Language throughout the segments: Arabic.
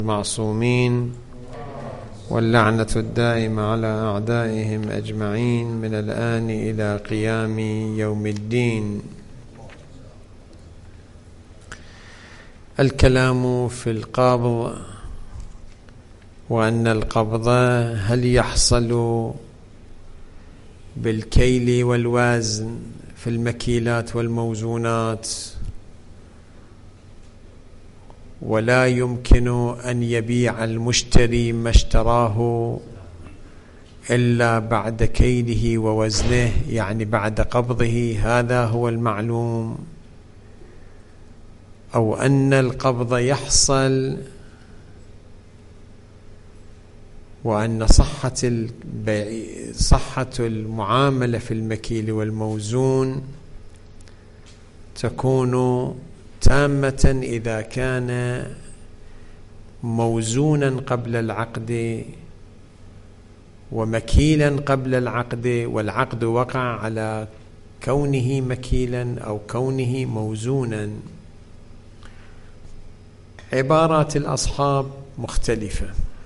المعصومين واللعنة الدائمة على أعدائهم أجمعين من الآن إلى قيام يوم الدين. الكلام في القبض، وأن القبض هل يحصل بالكيل والوزن في المكيلات والموزونات، ولا يمكن أن يبيع المشتري ما اشتراه إلا بعد كيله ووزنه، يعني بعد قبضه، هذا هو المعلوم، أو أن القبض يحصل وأن صحة المعاملة في المكيل والموزون تكون تامة إذا كان موزونا قبل العقد ومكيلا قبل العقد، والعقد وقع على كونه مكيلا أو كونه موزونا. عبارات الأصحاب مختلفة.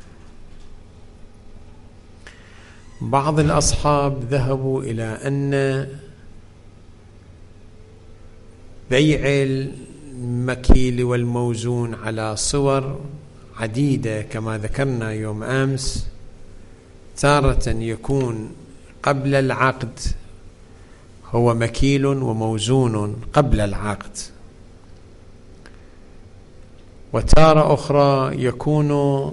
بعض الأصحاب ذهبوا إلى أن بيع المكيل والموزون على صور عديدة كما ذكرنا يوم أمس، تارة يكون قبل العقد هو مكيل وموزون قبل العقد، وتارة أخرى يكون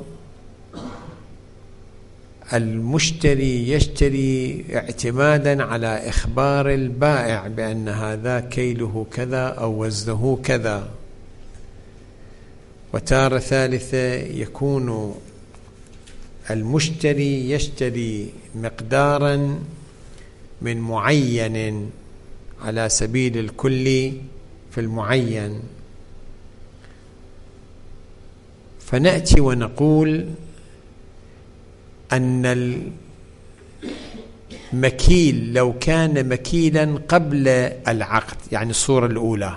المشتري يشتري اعتمادا على إخبار البائع بأن هذا كيله كذا أو وزنه كذا، وتارة ثالثة يكون المشتري يشتري مقدارا من معين على سبيل الكل في المعين. فنأتي ونقول أن المكيل لو كان مكيلا قبل العقد، يعني الصورة الأولى،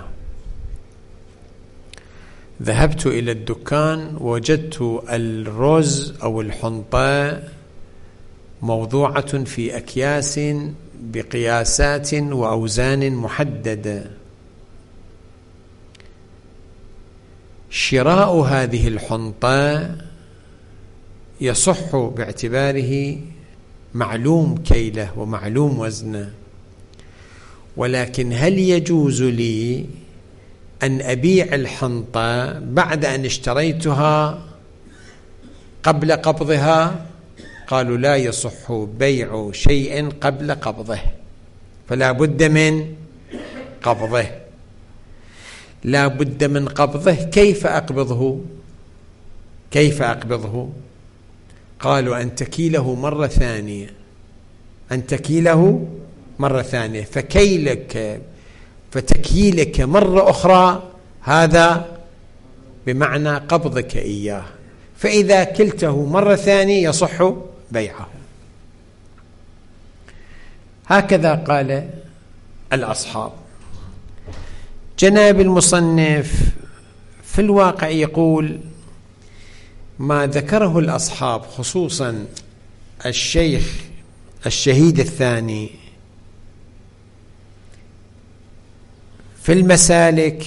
ذهبت إلى الدكان ووجدت الرز أو الحنطة موضوعة في أكياس بقياسات وأوزان محددة، شراء هذه الحنطة يصح باعتباره معلوم كيله ومعلوم وزنه، ولكن هل يجوز لي أن أبيع الحنطة بعد أن اشتريتها قبل قبضها؟ قالوا لا يصح بيع شيء قبل قبضه، فلا بد من قبضه. لا بد من قبضه. كيف أقبضه؟ كيف أقبضه؟ قالوا أن تكيله مرة ثانية، أن تكيله مرة ثانية، فتكييلك مرة أخرى هذا بمعنى قبضك إياه، فإذا كلته مرة ثانية يصح بيعه. هكذا قال الأصحاب. جناب المصنف في الواقع يقول ما ذكره الأصحاب، خصوصا الشيخ الشهيد الثاني في المسالك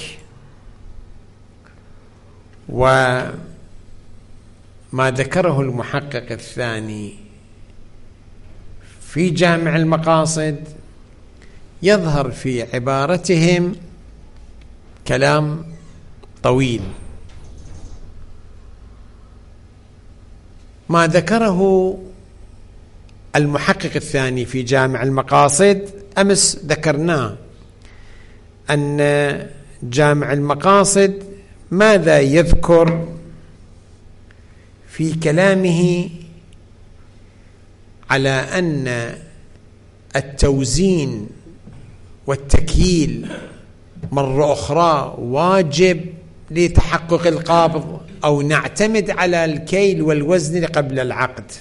وما ذكره المحقق الثاني في جامع المقاصد، يظهر في عبارتهم كلام طويل. ما ذكره المحقق الثاني في جامع المقاصد أمس ذكرناه، أن جامع المقاصد ماذا يذكر في كلامه على أن التوزين والتكييل مرة أخرى واجب لتحقق القبض، أو نعتمد على الكيل والوزن قبل العقد.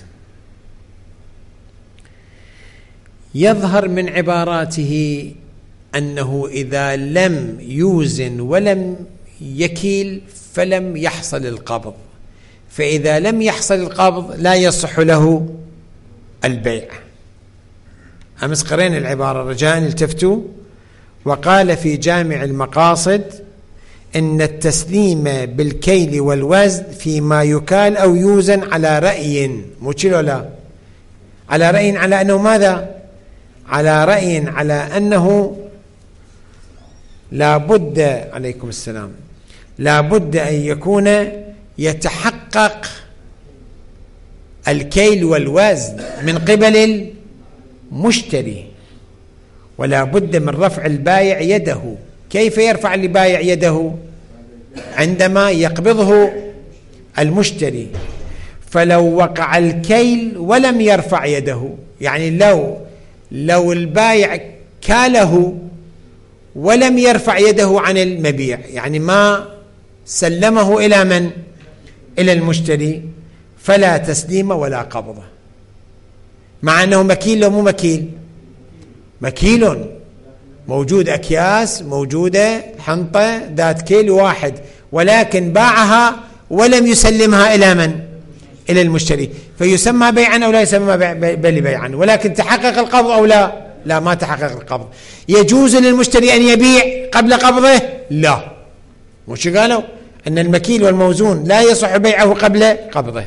يظهر من عباراته أنه إذا لم يوزن ولم يكيل فلم يحصل القبض، فإذا لم يحصل القبض لا يصح له البيع. أمس قرأنا العبارة، رجاء التفتوا. وقال في جامع المقاصد إن التسليم بالكيل والوزن فيما يكال أو يوزن على رأي، مو لا، على رأي على أنه ماذا؟ على رأي على أنه لا بد، عليكم السلام، لا بد أن يكون يتحقق الكيل والوزن من قبل المشتري، ولا بد من رفع البائع يده. كيف يرفع البائع يده؟ عندما يقبضه المشتري. فلو وقع الكيل ولم يرفع يده، يعني لو البائع كاله ولم يرفع يده عن المبيع، يعني ما سلمه إلى من؟ إلى المشتري، فلا تسليم ولا قبضة، مع أنه مكيل لو مو مكيل؟ مكيل، موجود أكياس، موجودة حنطة ذات كيل واحد، ولكن باعها ولم يسلمها إلى من؟ إلى المشتري، فيسمى بيعا أو لا يسمى بيعا؟ ولكن تحقق القبض أو لا؟ لا، ما تحقق القبض. يجوز للمشتري أن يبيع قبل قبضه؟ لا، وش قالوا؟ أن المكيل والموزون لا يصح بيعه قبل قبضه.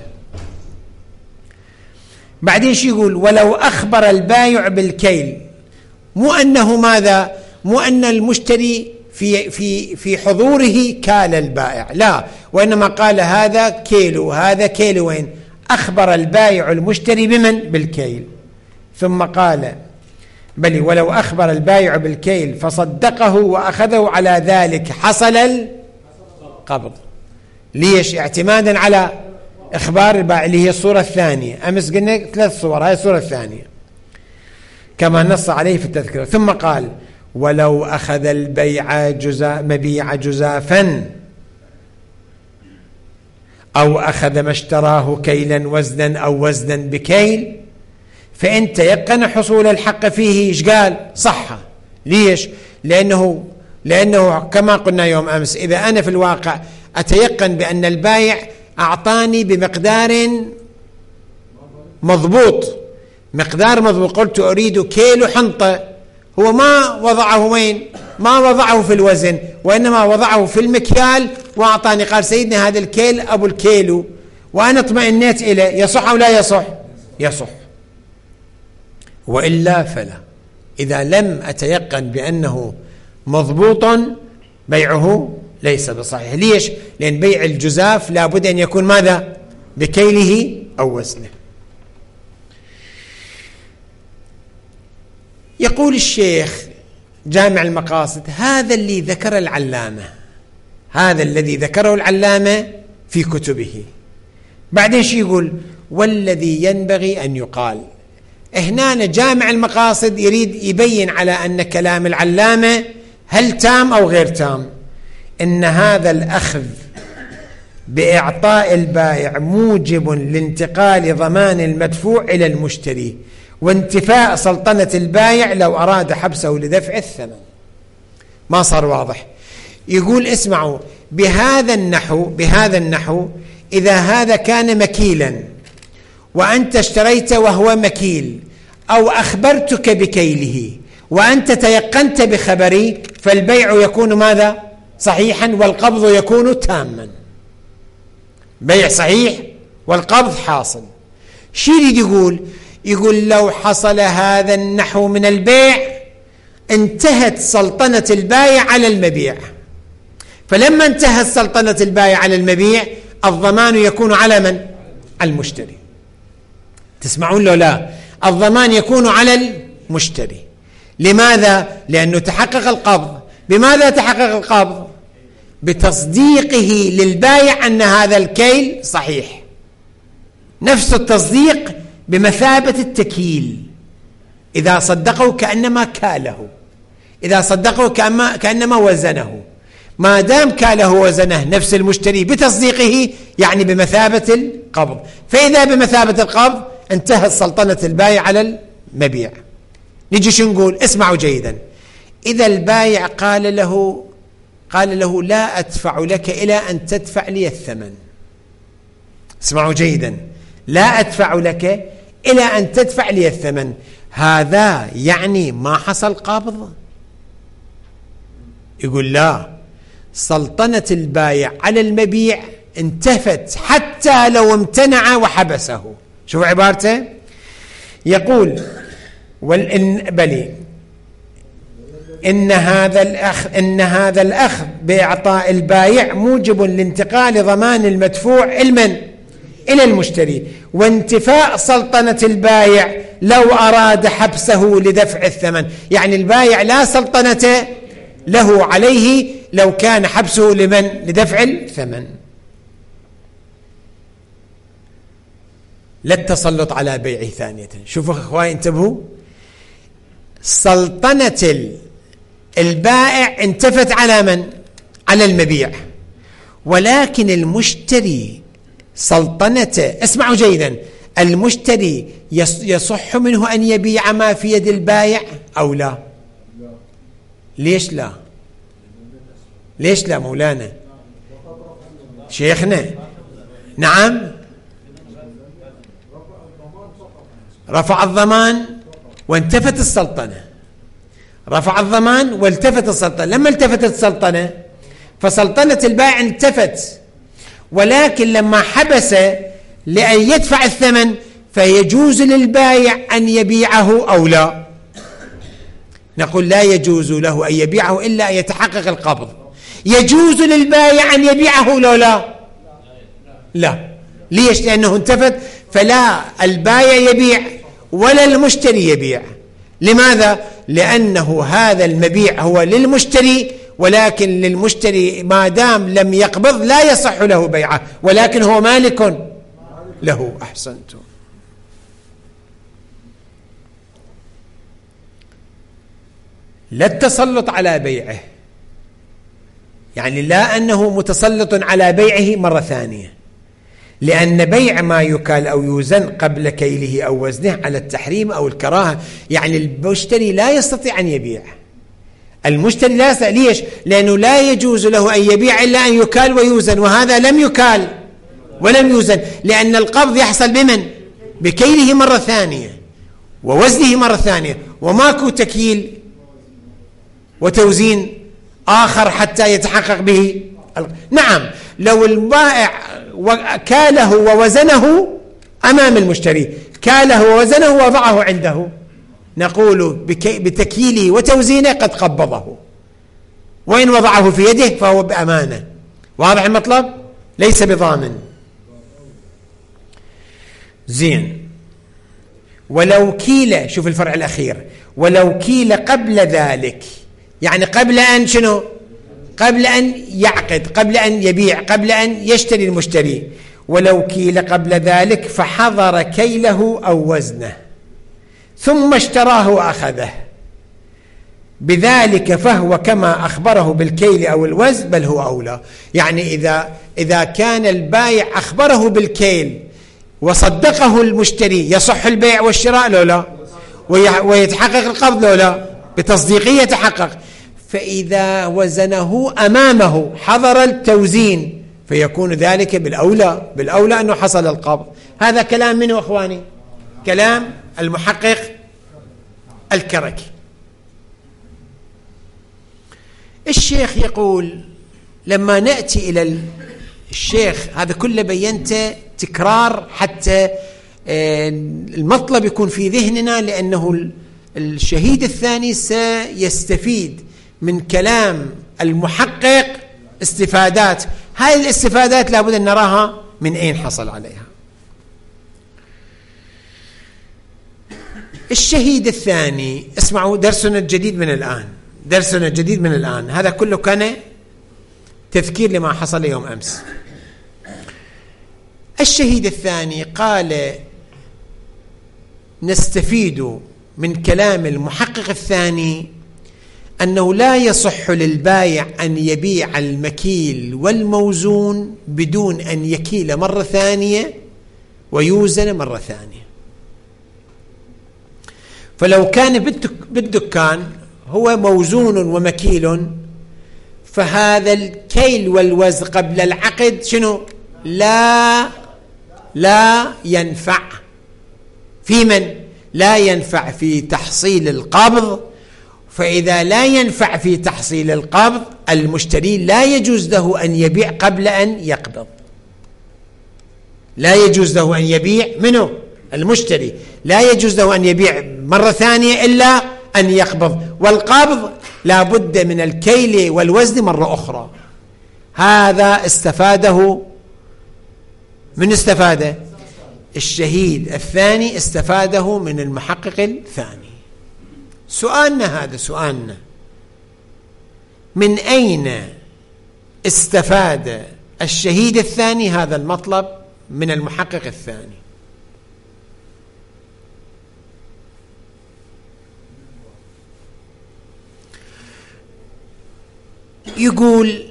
بعدين شو يقول؟ ولو أخبر البائع بالكيل، مو أنه ماذا؟ مو أن المشتري في حضوره كال البائع، لا، وإنما قال هذا كيلو هذا كيلوين. أخبر البائع المشتري بمن؟ بالكيل. ثم قال بل ولو أخبر البائع بالكيل فصدقه وأخذه على ذلك حصل القبض. ليش؟ اعتمادا على إخبار البائع، اللي هي الصورة الثانية. أمس قلنا 3 صور، هاي الصورة الثانية كما نص عليه في التذكرة. ثم قال ولو أخذ البيع مبيع جزافا أو أخذ ما اشتراه كيلا وزنا أو وزنا بكيل فإن تيقن حصول الحق فيه، إيش قال؟ صح. ليش؟ لأنه كما قلنا يوم أمس، إذا أنا في الواقع أتيقن بأن البائع أعطاني بمقدار مضبوط، قلت أريد كيلو حنطة، هو ما وضعه وين؟ ما وضعه في الوزن، وإنما وضعه في المكيال وأعطاني، قال سيدنا هذا الكيل أبو الكيلو، وأنا اطمئنيت إليه. يصح أو لا يصح؟ يصح. وإلا فلا. إذا لم أتيقن بأنه مضبوط بيعه ليس بصحيح. ليش؟ لأن بيع الجزاف لا بد أن يكون ماذا؟ بكيله أو وزنه. يقول الشيخ جامع المقاصد هذا الذي ذكره العلامة في كتبه. بعدين شو يقول؟ والذي ينبغي أن يقال. هنا جامع المقاصد يريد يبين على أن كلام العلامة هل تام أو غير تام. إن هذا الأخذ بإعطاء البائع موجب لانتقال ضمان المدفوع إلى المشتري وانتفاء سلطنة البائع لو أراد حبسه لدفع الثمن. ما صار واضح. يقول اسمعوا، بهذا النحو إذا هذا كان مكيلا وأنت اشتريت وهو مكيل، أو أخبرتك بكيله وأنت تيقنت بخبري، فالبيع يكون ماذا؟ صحيحا، والقبض يكون تاما. بيع صحيح والقبض حاصل. شو يريد يقول؟ يقول لو حصل هذا النحو من البيع انتهت سلطنة البائع على المبيع، فلما انتهت سلطنة البائع على المبيع الضمان يكون على من؟ على المشتري. تسمعون له؟ لا، الضمان يكون على المشتري. لماذا؟ لأنه تحقق القبض. بماذا تحقق القبض؟ بتصديقه للبائع أن هذا الكيل صحيح. نفس التصديق بمثابة التكيل. إذا صدقه كأنما كاله، إذا صدقه كأنما وزنه. ما دام كاله وزنه نفس المشتري بتصديقه، يعني بمثابة القبض. فإذا بمثابة القبض انتهت سلطنة البائع على المبيع. نجي شو نقول؟ اسمعوا جيدا. إذا البائع قال له لا أدفع لك إلى أن تدفع لي الثمن، اسمعوا جيدا، لا أدفع لك إلى أن تدفع لي الثمن. هذا يعني ما حصل قبض؟ يقول لا، سلطنة البايع على المبيع انتفت حتى لو امتنع وحبسه. شوف عبارته، يقول إن هذا الأخذ بإعطاء البايع موجب لانتقال ضمان المدفوع إلى المشتري، وانتفاء سلطنة البايع لو أراد حبسه لدفع الثمن. يعني البايع لا سلطنة له عليه لو كان حبسه لدفع الثمن. لا التسلط على بيعه ثانية. شوفوا اخواني انتبهوا، سلطنة البائع انتفت على من؟ على المبيع، ولكن المشتري سلطنته، اسمعوا جيدا، المشتري يصح منه أن يبيع ما في يد البائع أو لا؟ ليش لا؟ ليش لا مولانا شيخنا؟ نعم، رفع الضمان وانتفت السلطنة، رفع الضمان والتفت السلطنة. لما التفتت السلطنة فسلطنة البائع انتفت، ولكن لما حبس لأن يدفع الثمن فيجوز للبائع أن يبيعه أو لا؟ نقول لا يجوز له أن يبيعه إلا أن يتحقق القبض. يجوز للبائع أن يبيعه لو لا؟ لا. ليش؟ لأنه انتفت، فلا البائع يبيع ولا المشتري يبيع. لماذا؟ لأنه هذا المبيع هو للمشتري، ولكن للمشتري ما دام لم يقبض لا يصح له بيعه، ولكن هو مالك له. أحسنتم. لا التسلط على بيعه، يعني لا أنه متسلط على بيعه مرة ثانية، لأن بيع ما يكال أو يوزن قبل كيله أو وزنه على التحريم أو الكراهة. يعني المشتري لا يستطيع أن يبيع، المشتري لا يستطيع. ليش؟ لأنه لا يجوز له أن يبيع إلا أن يكال ويوزن، وهذا لم يكال ولم يوزن، لأن القبض يحصل بمن؟ بكيله مرة ثانية ووزنه مرة ثانية، وماكو تكييل وتوزين آخر حتى يتحقق به. نعم، لو البائع كاله ووزنه أمام المشتري، كاله ووزنه ووضعه عنده، نقول بتكييله وتوزينه قد قبضه، وإن وضعه في يده فهو بأمانة. واضح المطلب؟ ليس بضامن. زين. ولو كيل، شوف الفرع الأخير، ولو كيل قبل ذلك، يعني قبل أن شنو؟ قبل أن يعقد، قبل أن يبيع، قبل أن يشتري المشتري. ولو كيل قبل ذلك فحضر كيله أو وزنه ثم اشتراه وأخذه بذلك فهو كما أخبره بالكيل أو الوزن، بل هو أولى. يعني إذا كان البائع أخبره بالكيل وصدقه المشتري يصح البيع والشراء لو لا؟ ويتحقق القبض لو لا؟ بتصديقه يتحقق. فإذا وزنه أمامه حضر التوزين فيكون ذلك بالأولى أنه حصل القبض. هذا كلام منه أخواني؟ كلام المحقق الكركي. الشيخ يقول لما نأتي إلى الشيخ، هذا كله بينته تكرار حتى المطلب يكون في ذهننا، لأنه الشهيد الثاني سيستفيد من كلام المحقق استفادات. هذه الاستفادات لابد أن نراها من أين حصل عليها. الشهيد الثاني، اسمعوا درسنا الجديد من الآن، هذا كله كان تذكير لما حصل يوم أمس. الشهيد الثاني قال نستفيد من كلام المحقق الثاني أنه لا يصح للبائع أن يبيع المكيل والموزون بدون أن يكيل مرة ثانية ويوزن مرة ثانية. فلو كان بالدكان هو موزون ومكيل، فهذا الكيل والوزن قبل العقد شنو؟ لا لا ينفع في من؟ لا ينفع في تحصيل القبض. فإذا لا ينفع في تحصيل القبض، المشتري لا يجوز له أن يبيع قبل أن يقبض. لا يجوز له أن يبيع منه المشتري، لا يجوز له أن يبيع مرة ثانية إلا أن يقبض. والقبض لا بد من الكيل والوزن مرة أخرى. هذا استفاده من استفاده الشهيد الثاني، استفاده من المحقق الثاني. سؤالنا هذا سؤالنا: من أين استفاد الشهيد الثاني هذا المطلب من المحقق الثاني؟ يقول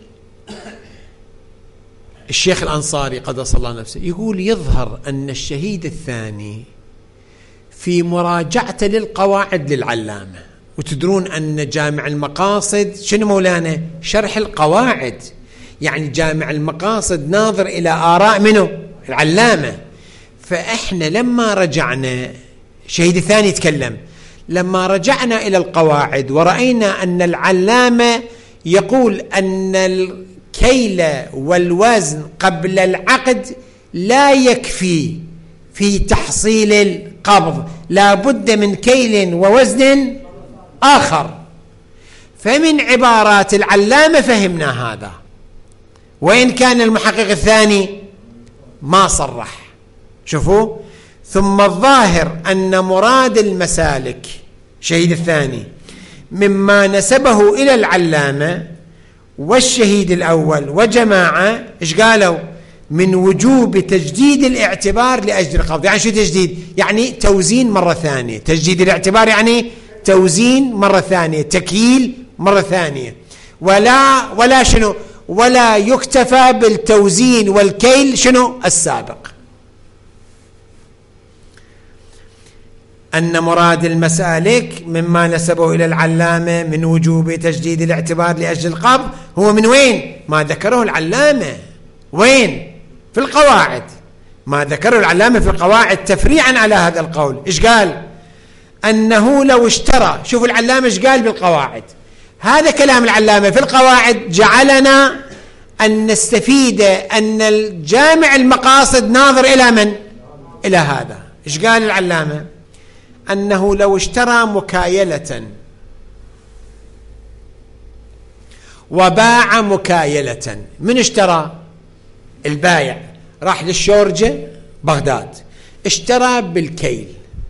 الشيخ الأنصاري قدس الله نفسه، يقول يظهر أن الشهيد الثاني في مراجعته للقواعد للعلامة، وتدرون أن جامع المقاصد شنو مولانا؟ شرح القواعد. يعني جامع المقاصد ناظر إلى آراء منه؟ العلامة. فإحنا لما رجعنا، الشهيد الثاني يتكلم، لما رجعنا إلى القواعد ورأينا أن العلامة يقول أن الكيل والوزن قبل العقد لا يكفي في تحصيل القبض، لا بد من كيل ووزن آخر. فمن عبارات العلامة فهمنا هذا، وإن كان المحقق الثاني ما صرح. شوفوا، ثم الظاهر أن مراد المسالك شهيد الثاني مما نسبه إلى العلامة والشهيد الأول وجماعة، إيش قالوا؟ من وجوب تجديد الاعتبار لأجل القبض. يعني شو تجديد؟ يعني توزين مرة ثانية. تجديد الاعتبار يعني توزين مرة ثانية، تكييل مرة ثانية. ولا شنو؟ ولا يكتفى بالتوزين والكيل شنو السابق. أن مراد المسالك مما نسبه إلى العلامة من وجوب تجديد الاعتبار لأجل القبض هو من وين؟ ما ذكره العلامة. وين؟ في القواعد. ما ذكره العلامة في القواعد تفريعا على هذا القول. إيش قال؟ أنه لو اشترى. شوفوا العلامة إيش قال بالقواعد. هذا كلام العلامة في القواعد جعلنا أن نستفيد أن الجامع المقاصد ناظر إلى من؟ إلى هذا. إيش قال العلامة؟ أنه لو اشترى مكايلة وباع مكايلة. من اشترى؟ البايع راح للشورجة بغداد، اشترى بالكيل،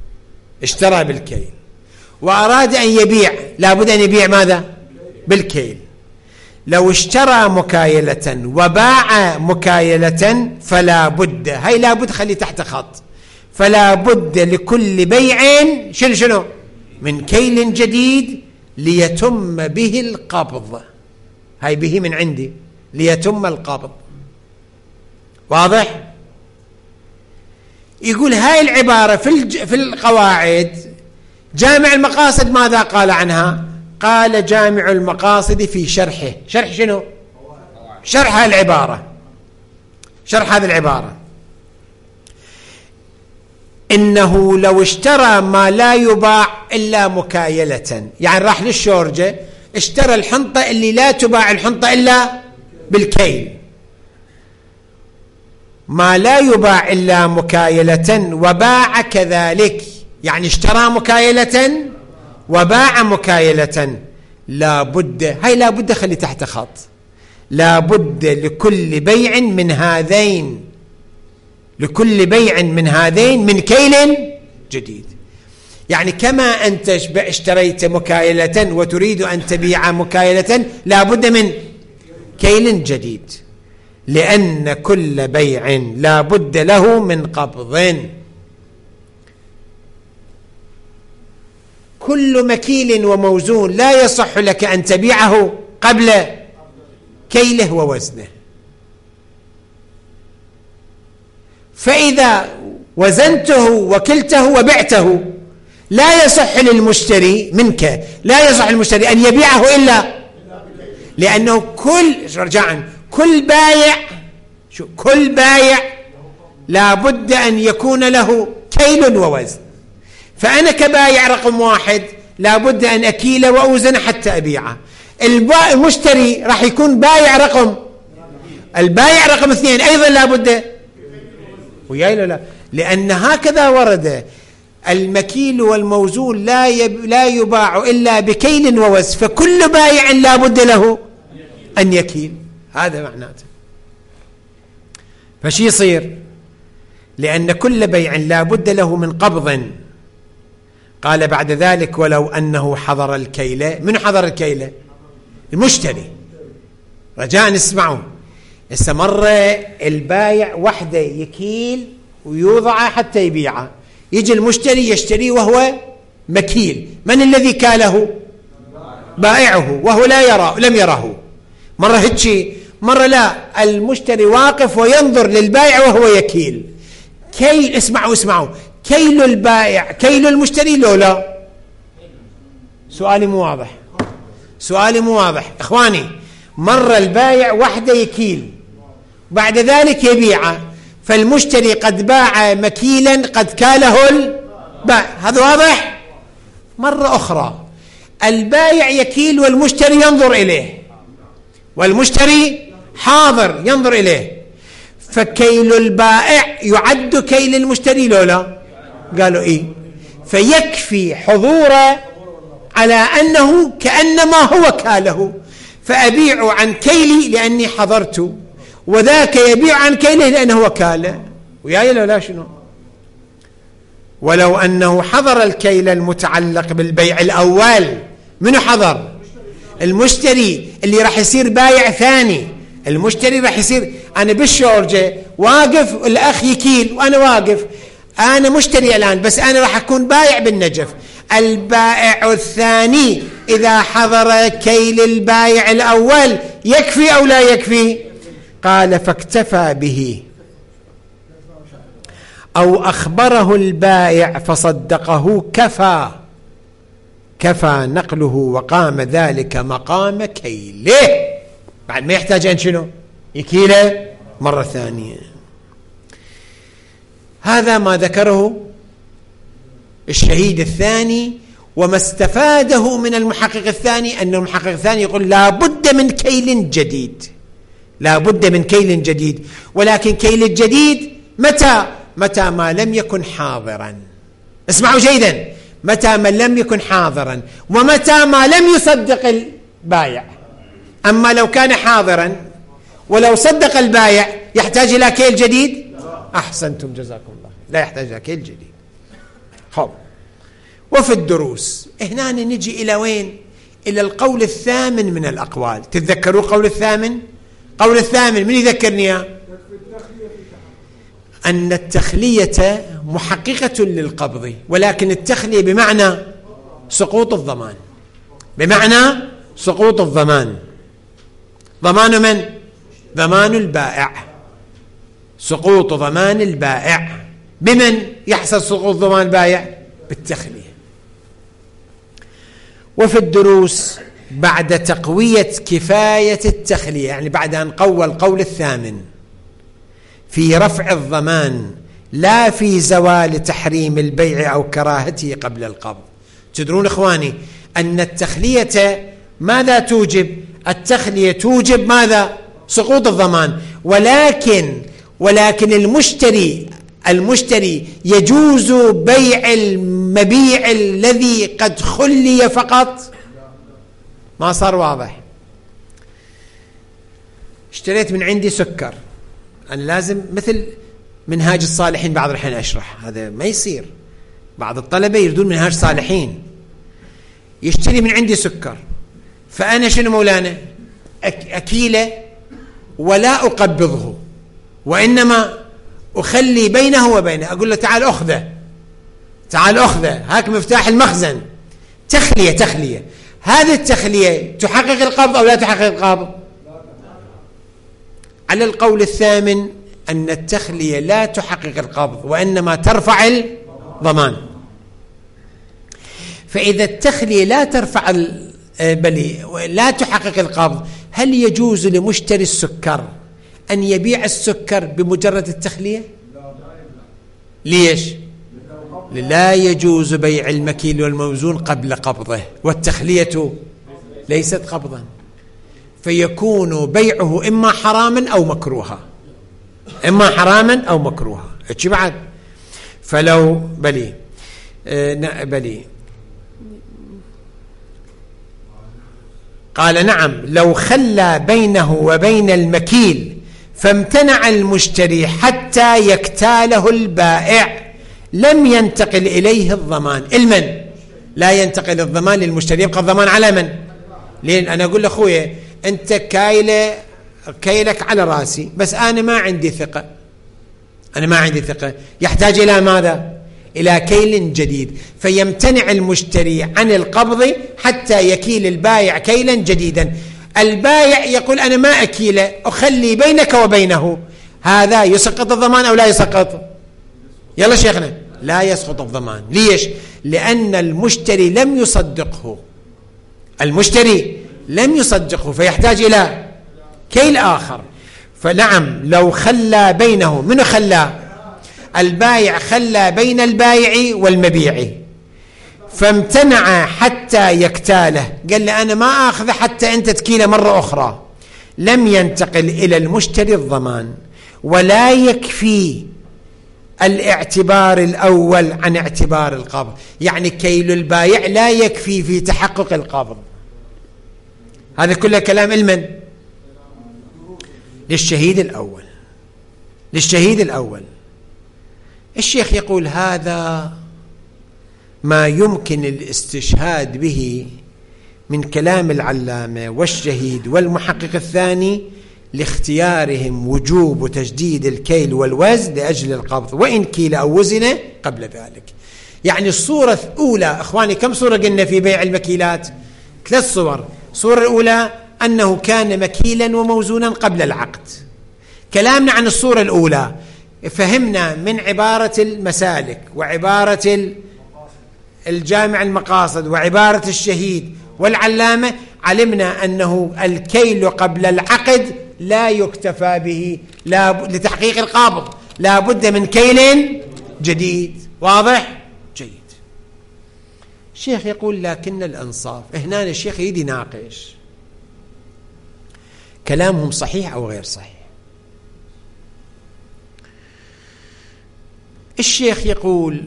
وأراد أن يبيع، لابد أن يبيع ماذا؟ بالكيل. لو اشترى مكايلة وباع مكايلة فلا بد، هاي لا بد، خلي تحت خط، فلا بد لكل بيع شنو من كيل جديد ليتم به القبض. هاي به من عندي، ليتم القبض. واضح؟ يقول هاي العبارة في القواعد جامع المقاصد ماذا قال عنها؟ قال جامع المقاصد في شرحه، شرح شنو؟ شرح هذه العبارة، إنه لو اشترى ما لا يباع إلا مكايلة، يعني راح للشورجة اشترى الحنطة اللي لا تباع الحنطة إلا بالكيل، ما لا يباع إلا مكايلة وباع كذلك، يعني اشترى مكايلة وباع مكايلة، لا بد، هاي لا بد خلي تحت خط، لا بد لكل بيع من هذين، لكل بيع من هذين من كيل جديد. يعني كما أنت اشتريت مكايلة وتريد أن تبيع مكايلة لا بد من كيل جديد، لأن كل بيع لا بد له من قبض. كل مكيل وموزون لا يصح لك أن تبيعه قبل كيله ووزنه. فإذا وزنته وكلته وبعته لا يصح للمشتري منك، لا يصح للمشتري أن يبيعه إلا لأنه كل بايع لا بد أن يكون له كيل ووزن. فأنا كبايع رقم 1 لا بد أن أكيل وأوزن حتى أبيعه. المشتري راح يكون البايع رقم 2 أيضا لا بد وياي لا، لأن هكذا ورد المكيل والموزون لا يباع إلا بكيل ووزن، فكل بائع لا بد له أن يكيل. هذا معناته. فشي يصير؟ لأن كل بيع لا بد له من قبض. قال بعد ذلك ولو أنه حضر الكيلة. من حضر الكيلة؟ المشتري. رجاء اسمعوا، استمر البايع وحده يكيل ويوضع حتى يبيعه، يجي المشتري يشتري وهو مكيل. من الذي كاله؟ بائعه، وهو لم يره. مرة هيك، مرة لا، المشتري واقف وينظر للبائع وهو يكيل. كيل، اسمعوا، كيل البائع كيل المشتري لو لا؟ سؤالي مو واضح إخواني. مرة البائع وحده يكيل، بعد ذلك يبيعه، فالمشتري قد باع مكيلا قد كاله البائع. هذا واضح؟ مرة أخرى البائع يكيل والمشتري ينظر إليه، والمشتري حاضر ينظر إليه، فكيل البائع يعد كيل المشتري لولا؟ قالوا إيه. فيكفي حضوره على أنه كأنما هو كاله، فأبيع عن كيلي لأني حضرت، وذاك يبيع عن كيله لأنه هو كاله. وياي لا شنو؟ ولو أنه حضر الكيل المتعلق بالبيع الأول. منو حضر؟ المشتري اللي راح يصير بايع ثاني. المشتري راح يصير، أنا بالشورجة واقف، الأخ يكيل وأنا واقف، أنا مشتري الآن، بس أنا راح أكون بايع بالنجف. البائع الثاني إذا حضر كيل البائع الأول يكفي أو لا يكفي؟ قال فاكتفى به أو أخبره البائع فصدقه كفى نقله، وقام ذلك مقام كيله. بعد ما يحتاج أن شنو؟ يكيله مرة ثانية. هذا ما ذكره الشهيد الثاني، وما استفاده من المحقق الثاني أن المحقق الثاني يقول لا بد من كيل جديد، ولكن كيل الجديد متى ما لم يكن حاضرا. اسمعوا جيدا، متى ما لم يكن حاضرا، ومتى ما لم يصدق البائع. أما لو كان حاضرا ولو صدق البائع يحتاج إلى كيل جديد؟ أحسنتم جزاكم الله، لا يحتاج إلى كيل جديد. خب، وفي الدروس هنا نجي إلى وين؟ إلى القول الثامن من الأقوال. تتذكروا القول الثامن؟ قول الثامن من يذكرني؟ أن التخلية محققة للقبض، ولكن التخلية بمعنى سقوط الضمان. ضمان من؟ ضمان البائع. سقوط ضمان البائع بمن يحصل سقوط ضمان البائع؟ بالتخلية. وفي الدروس بعد تقوية كفاية التخلية، يعني بعد أن قوى القول الثامن في رفع الضمان لا في زوال تحريم البيع أو كراهته قبل القبض. تدرون إخواني أن التخلية ماذا توجب؟ التخلية توجب ماذا؟ سقوط الضمان. ولكن المشتري يجوز بيع المبيع الذي قد خلي فقط. ما صار واضح؟ اشتريت من عندي سكر، أنا لازم مثل منهاج الصالحين بعض الحين أشرح، هذا ما يصير. بعض الطلبة يريدون منهاج صالحين، يشتري من عندي سكر، فأنا شنو مولانا؟ أكيله ولا أقبضه، وإنما أخلي بينه وبينه، أقول له تعال أخذه، هاك مفتاح المخزن. تخلية. هذه التخلية تحقق القبض أو لا تحقق القبض؟ على القول الثامن أن التخلية لا تحقق القبض، وإنما ترفع الضمان. فإذا التخلية لا ترفع لا تحقق القبض، هل يجوز لمشتري السكر أن يبيع السكر بمجرد التخلية؟ ليش؟ لا يجوز بيع المكيل والموزون قبل قبضه، والتخلية ليست قبضا، فيكون بيعه إما حراما أو مكروها، إما حراما أو مكروها. إيش بعد؟ فلو بلي قال نعم، لو خلى بينه وبين المكيل فامتنع المشتري حتى يكتاله البائع لم ينتقل إليه الضمان. المن لا ينتقل الضمان للمشتري، يبقى الضمان على من؟ لين أنا أقول لأخويا أنت كيلك على راسي، بس أنا ما عندي ثقة، يحتاج إلى ماذا؟ إلى كيل جديد، فيمتنع المشتري عن القبض حتى يكيل البائع كيلا جديدا. البائع يقول أنا ما أكيله، أخلي بينك وبينه، هذا يسقط الضمان أو لا يسقط؟ يلا شيخنا، لا يسقط الضمان. ليش؟ لأن المشتري لم يصدقه، فيحتاج إلى كيل آخر. فنعم لو خلى بينه، من خلى؟ البائع خلى بين البائع والمبيع، فامتنع حتى يكتاله، قال لي أنا ما أخذ حتى أنت تكيله مرة أخرى، لم ينتقل إلى المشتري الضمان، ولا يكفي الاعتبار الأول عن اعتبار القبض، يعني كيل البائع لا يكفي في تحقق القبض. هذا كله كلام المن؟ للشهيد الأول. الشيخ يقول هذا ما يمكن الاستشهاد به من كلام العلامة والشهيد والمحقق الثاني لاختيارهم وجوب تجديد الكيل والوزن لأجل القبض، وإن كيل أو وزن قبل ذلك. يعني الصورة الأولى أخواني، كم صورة قلنا في بيع المكيلات؟ 3 صور. الصورة الأولى أنه كان مكيلا وموزونا قبل العقد. كلامنا عن الصورة الأولى فهمنا من عبارة المسالك وعبارة الجامع المقاصد وعبارة الشهيد والعلامة، علمنا أنه الكيل قبل العقد لا يكتفى به، لتحقيق القابض لا بد من كيل جديد. واضح؟ جيد. الشيخ يقول لكن الأنصاف، هنا الشيخ يريد يناقش كلامهم صحيح أو غير صحيح. الشيخ يقول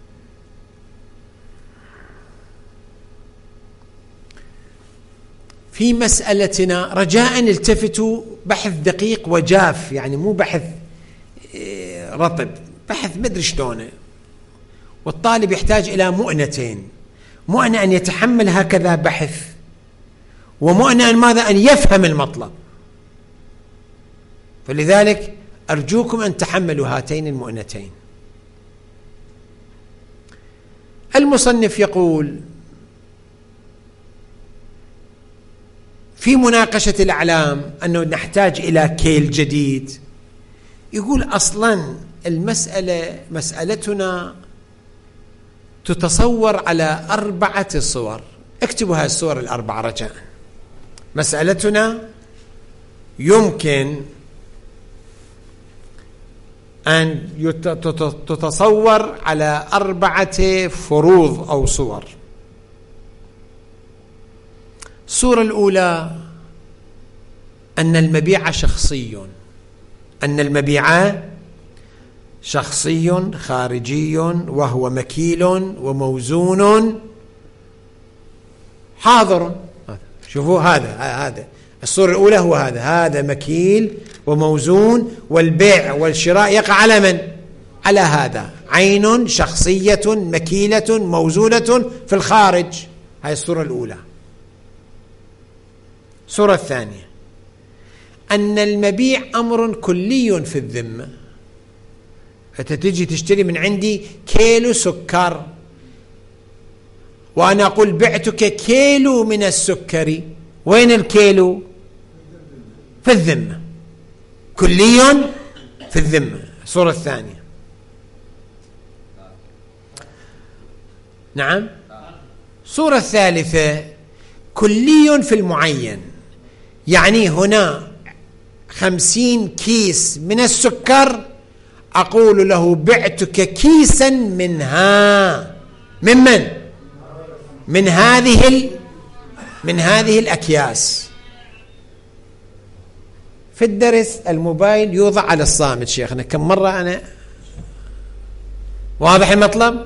في مسألتنا رجاء التفتوا، بحث دقيق وجاف، يعني مو بحث رطب، بحث مدري شلونه، والطالب يحتاج إلى مؤنتين: مؤنة أن يتحمل هكذا بحث، ومؤنة أن ماذا؟ أن يفهم المطلب. فلذلك أرجوكم أن تحملوا هاتين المؤنتين. المصنف يقول في مناقشة الأعلام أنه نحتاج إلى كيل جديد. يقول أصلا مسألتنا تتصور على 4 صور. اكتبوا هذه الصور ال4 رجاء. مسألتنا يمكن أن تتصور على 4 فروض أو صور. الصورة الأولى أن المبيع شخصي خارجي، وهو مكيل وموزون حاضر. شوفوا هذا الصورة الأولى هو هذا مكيل وموزون، والبيع والشراء يقع على من؟ على هذا، عين شخصية مكيلة موزونة في الخارج. هذه الصورة الأولى. الصورة الثانية أن المبيع أمر كلي في الذمة. أنت تجي تشتري من عندي كيلو سكر، وأنا أقول بعتك كيلو من السكر. وين الكيلو؟ في الذمة، كلي في الذمة. الصورة الثانية. نعم. الصورة الثالثة كلي في المعين، يعني هنا 50 كيس من السكر أقول له بعتك كيسا منها من هذه الأكياس. في الدرس الموبايل يوضع على الصامت شيخنا كم مرة أنا، واضح المطلب؟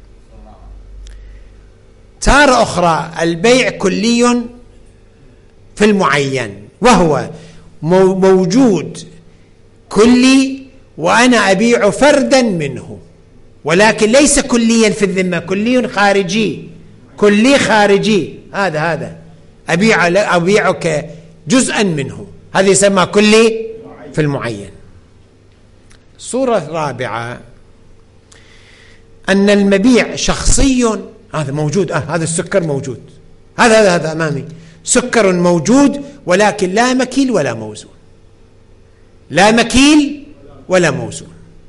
تارة أخرى البيع كلي في المعين، وهو موجود كلي وأنا أبيع فردا منه، ولكن ليس كليا في الذمة، كلي خارجي، كلي خارجي، هذا أبيعك جزءا منه، هذا يسمى كلي في المعين. الصورة الرابعة أن المبيع شخصي، هذا موجود، هذا السكر موجود، هذا أمامي سكر موجود، ولكن لا مكيل ولا موزون، لا مكيل ولا موزون،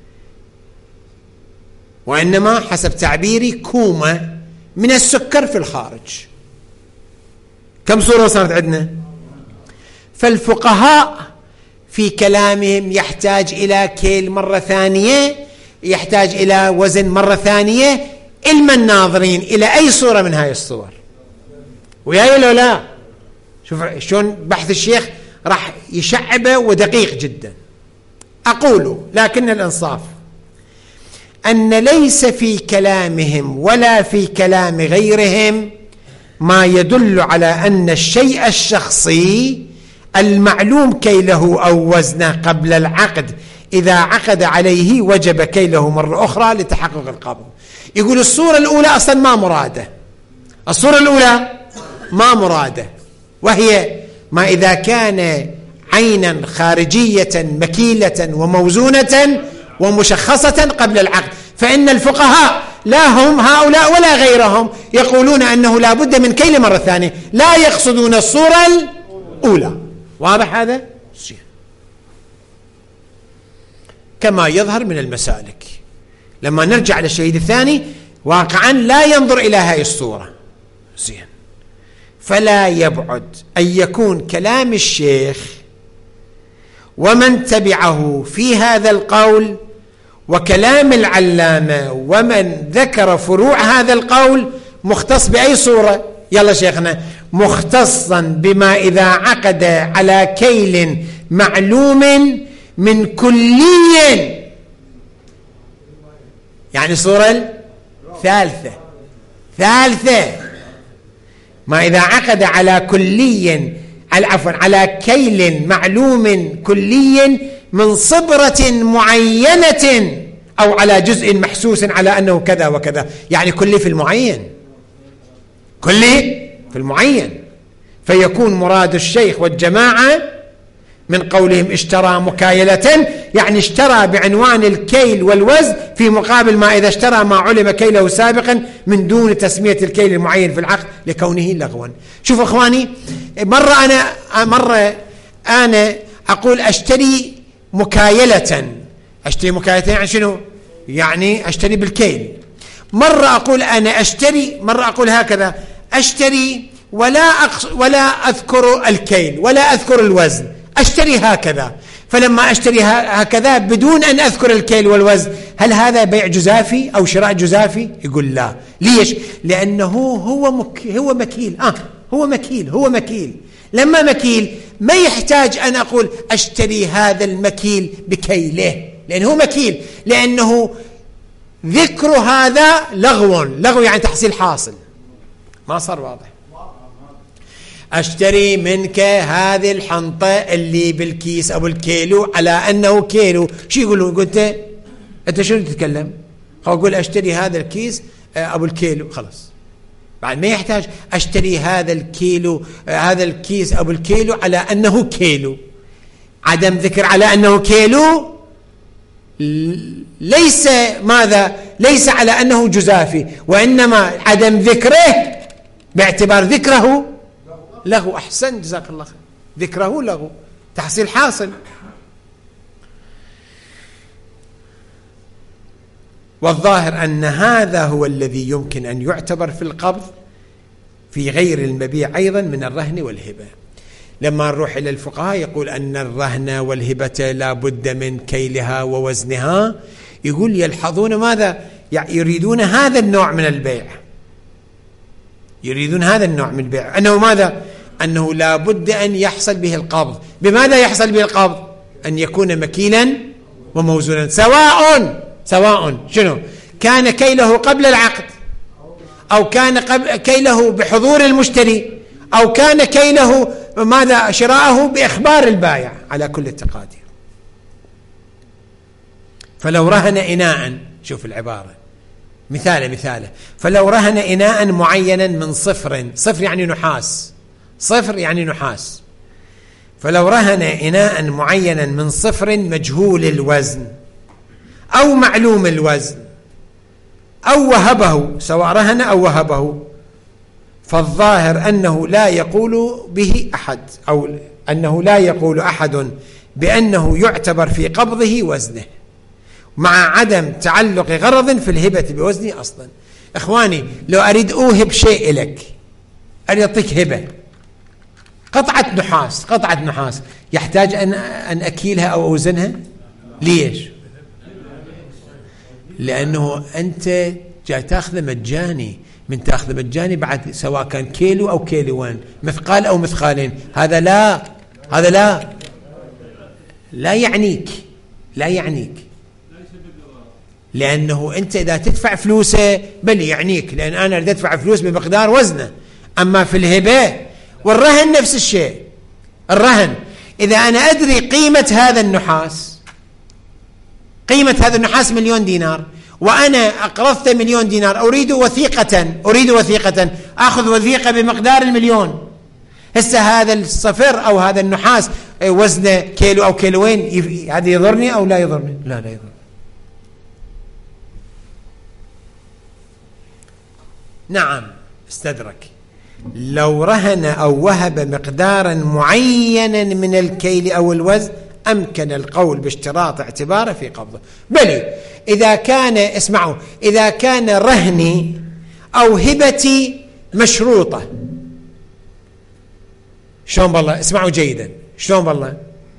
وإنما حسب تعبيري كومة من السكر في الخارج. كم صورة صارت عندنا؟ فالفقهاء في كلامهم يحتاج إلى كيل مرة ثانية، يحتاج إلى وزن مرة ثانية، علم الناظرين إلى أي صورة من هاي الصور. وياي لو لا، شوف شلون بحث الشيخ راح يشعبه ودقيق جدا. أقول لكن الإنصاف أن ليس في كلامهم ولا في كلام غيرهم ما يدل على أن الشيء الشخصي المعلوم كيله أو وزنه قبل العقد إذا عقد عليه وجب كيله مرة أخرى لتحقق القبض. يقول الصورة الأولى أصلا ما مرادة، الصورة الأولى ما مرادة، وهي ما إذا كان عينا خارجية مكيلة وموزونة ومشخصة قبل العقد، فإن الفقهاء لا هم هؤلاء ولا غيرهم يقولون أنه لا بد من كيل مرة ثانية، لا يقصدون الصورة الأولى. واضح هذا؟ كما يظهر من المسالك لما نرجع للشهيد الثاني واقعا لا ينظر إلى هذه الصورة زين. فلا يبعد أن يكون كلام الشيخ ومن تبعه في هذا القول وكلام العلامة ومن ذكر فروع هذا القول مختص بأي صورة؟ يلا شيخنا، مختصا بما إذا عقد على كيل معلوم من كلي، يعني الصورة ثالثة ما إذا عقد على كلي، على كيل معلوم كلي من صبرة معينة أو على جزء محسوس على أنه كذا وكذا، يعني كلي في المعين، كلي في المعين. فيكون مراد الشيخ والجماعة من قولهم اشترى مكايلة، يعني اشترى بعنوان الكيل والوزن في مقابل ما إذا اشترى ما علم كيله سابقا من دون تسمية الكيل المعين في العقد لكونه لغوا. شوفوا أخواني، مرة أنا أقول أشتري مكايلة، أشتري مكايلة يعني شنو؟ يعني أشتري بالكيل. مرة أقول أنا أشتري، مرة أقول هكذا أشتري ولا أذكر الكيل ولا أذكر الوزن، أشتري هكذا. فلما أشتري هكذا بدون أن أذكر الكيل والوزن، هل هذا بيع جزافي أو شراء جزافي؟ يقول لا. ليش؟ لأنه هو مكيل. لما مكيل ما يحتاج أن أقول أشتري هذا المكيل بكيله، لأنه هو مكيل، لأنه ذكر هذا لغو يعني تحصيل حاصل. ما صار واضح؟ أشتري منك هذه الحنطة اللي بالكيس أبو الكيلو على أنه كيلو. شو يقولون؟ قلت أنت شنو تتكلم؟ أقول أشتري هذا الكيس أبو الكيلو، خلاص بعد ما يحتاج أشتري هذا الكيلو، هذا الكيس أبو الكيلو على أنه كيلو. عدم ذكر على أنه كيلو ليس ماذا؟ ليس على أنه جزافي، وإنما عدم ذكره باعتبار ذكره له. أحسن، جزاك الله خير، ذكره له تحصيل حاصل. والظاهر أن هذا هو الذي يمكن أن يعتبر في القبض في غير المبيع أيضا من الرهن والهبة. لما نروح إلى الفقهاء يقول أن الرهن والهبة لا بد من كيلها ووزنها، يقول يلحظون ماذا؟ يريدون هذا النوع من البيع، يريدون هذا النوع من البيع، أنه ماذا؟ أنه لا بد أن يحصل به القبض. بماذا يحصل به القبض؟ أن يكون مكيلا وموزونا، سواء شنو كان كيله قبل العقد، أو كان كيله بحضور المشتري، أو كان كيله ماذا شراءه بإخبار البائع، على كل التقادير. فلو رهن إناء، شوف العبارة مثاله، فلو رهن إناء معينا من صفر يعني نحاس، صفر يعني نحاس، فلو رهن إناء معينا من صفر مجهول الوزن أو معلوم الوزن أو وهبه، سواء رهن أو وهبه، فالظاهر أنه لا يقول به أحد، أو أنه لا يقول أحد بأنه يعتبر في قبضه وزنه، مع عدم تعلق غرض في الهبة بوزنه أصلا. إخواني، لو أريد أوهب شيء لك، أريد أعطيك هبة، قطعة نحاس، يحتاج أن أكيلها أو أوزنها؟ ليش؟ لأنه أنت جاي تأخذ مجاني، من تأخذ مجاني بعد، سواء كان كيلو أو كيلوين، مثقال أو مثقالين، هذا لا يعنيك، لأنه أنت إذا تدفع فلوسه بل يعنيك، لأن أنا أريد أدفع فلوس بمقدار وزنه. أما في الهبة والرهن نفس الشيء. الرهن إذا أنا أدري قيمة هذا النحاس، $1,000,000 دينار، وأنا أقرضت $1,000,000، أريد وثيقة، أخذ وثيقة بمقدار $1,000,000. هسه هذا الصفر أو هذا النحاس وزنه كيلو أو كيلوين، هذا يضرني أو لا يضرني؟ لا يضرني. نعم، استدرك. لو رهن أو وهب مقدارا معينا من الكيل أو الوزن أمكن القول باشتراط اعتباره في قبضه. بلي إذا كان، اسمعوا، إذا كان رهني أو هبتي مشروطة، شلون بالله؟ اسمعوا جيدا، شلون بالله؟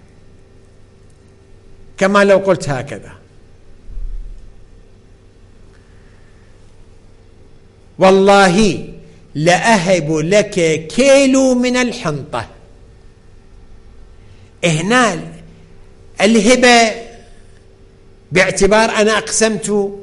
كما لو قلت هكذا: والله لأهب لك كيلو من الحنطة. هنا الهبة باعتبار أنا أقسمت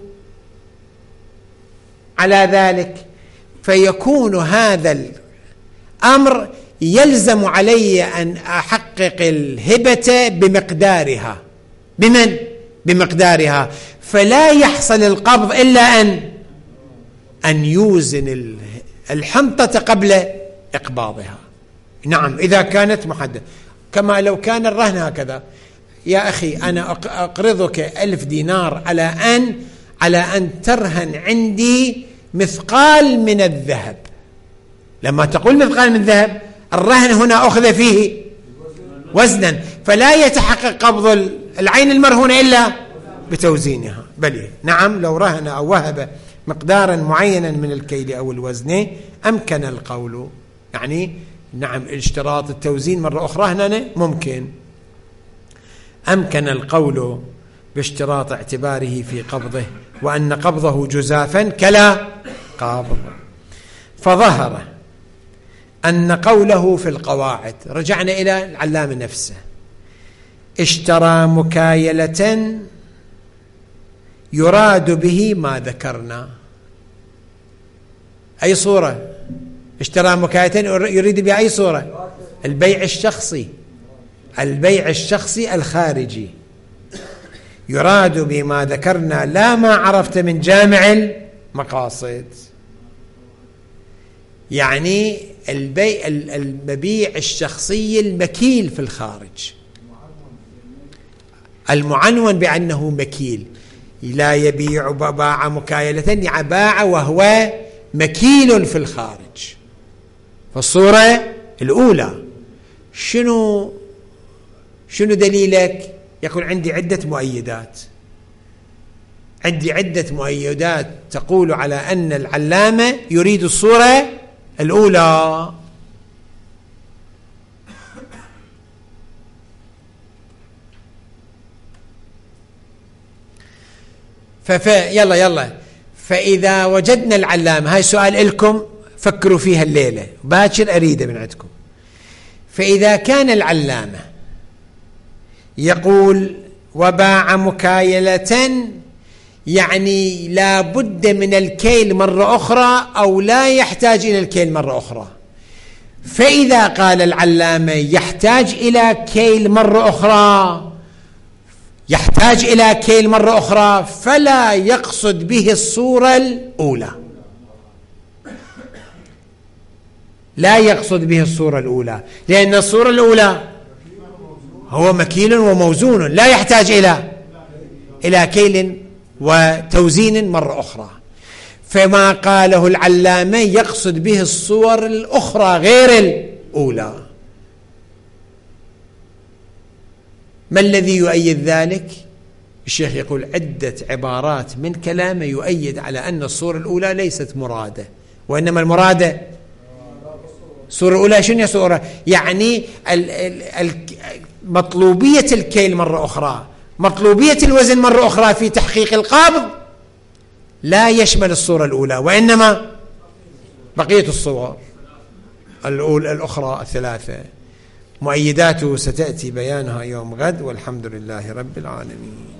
على ذلك، فيكون هذا الأمر يلزم علي أن أحقق الهبة بمقدارها. بمقدارها، فلا يحصل القبض إلا أن يوزن الحنطة قبل إقباضها. نعم، إذا كانت محددة، كما لو كان الرهن هكذا: يا أخي أنا أقرضك 1000 دينار على أن ترهن عندي مثقال من الذهب. لما تقول مثقال من الذهب، الرهن هنا أخذ فيه وزنا، فلا يتحقق قبض العين المرهونة إلا بتوزينها. بل نعم، لو رهن أو وهب مقدارا معينا من الكيل أو الوزن أمكن القول، يعني نعم، اشتراط التوزين مرة أخرى هنا ممكن، أمكن القول باشتراط اعتباره في قبضه، وأن قبضه جزافا كلا قابض. فظهر أن قوله في القواعد، رجعنا إلى العلامة نفسه: اشترى مكايلة يراد به ما ذكرنا. أي صورة؟ اشترى مكايلة يريد بها أي صورة؟ البيع الشخصي الخارجي، يراد بما ذكرنا لا ما عرفت من جامع المقاصد. يعني المبيع الشخصي المكيل في الخارج، المعنون بأنه مكيل، لا يبيع باع مكايلة، باع وهو مكيل في الخارج. فالصورة الأولى شنو دليلك؟ يقول عندي عدة مؤيدات تقول على أن العلامة يريد الصورة الأولى. يلا فإذا وجدنا العلامة، هاي سؤال إلكم فكروا فيها الليلة باكر أريده من عندكم. فإذا كان العلامة يقول وباع مكايلة، يعني لا بد من الكيل مرة أخرى أو لا يحتاج إلى الكيل مرة أخرى. فإذا قال العلامة يحتاج إلى كيل مرة أخرى، يحتاج إلى كيل مرة أخرى، فلا يقصد به الصورة الأولى، لا يقصد به الصورة الأولى، لأن الصورة الأولى هو مكيل وموزون لا يحتاج إلى كيل وتوزين مرة أخرى. فما قاله العلامة يقصد به الصور الأخرى غير الأولى. ما الذي يؤيد ذلك؟ الشيخ يقول عدة عبارات من كلامه يؤيد على أن الصورة الأولى ليست مرادة، وإنما المرادة الصورة الأولى. شنو صورة؟ يعني مطلوبية الكيل مرة أخرى، مطلوبية الوزن مرة أخرى في تحقيق القابض لا يشمل الصورة الأولى، وإنما بقية الصور الأخرى الثلاثة. مؤيداته ستأتي بيانها يوم غد، والحمد لله رب العالمين.